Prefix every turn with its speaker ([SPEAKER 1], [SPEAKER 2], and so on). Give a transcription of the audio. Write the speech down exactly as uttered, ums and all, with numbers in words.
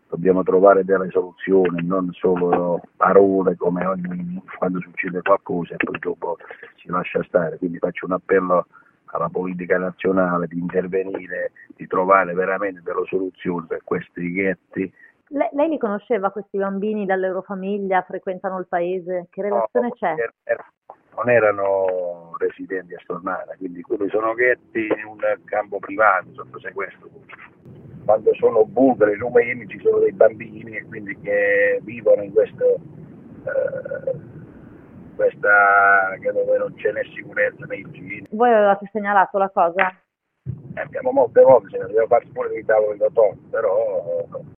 [SPEAKER 1] dobbiamo trovare delle soluzioni, non solo parole come ogni, quando succede qualcosa e poi dopo si lascia stare. Quindi faccio un appello alla politica nazionale di intervenire, di trovare veramente delle soluzioni per questi ghetti.
[SPEAKER 2] Le- lei li conosceva questi bambini dalla loro famiglia, frequentano il paese? Che
[SPEAKER 1] No,
[SPEAKER 2] relazione c'è?
[SPEAKER 1] er- er- non erano residenti a Stornana, quindi quelli sono ghetti in un campo privato sotto sequestro. Quando sono bulgari, rumeni, ci sono dei bambini e quindi che vivono in questo, eh, questa che dove non c'è né sicurezza né igiene.
[SPEAKER 2] Voi avevate segnalato la cosa?
[SPEAKER 1] Abbiamo molte volte, ce ne abbiamo fatti pure dei tavoli da tono, però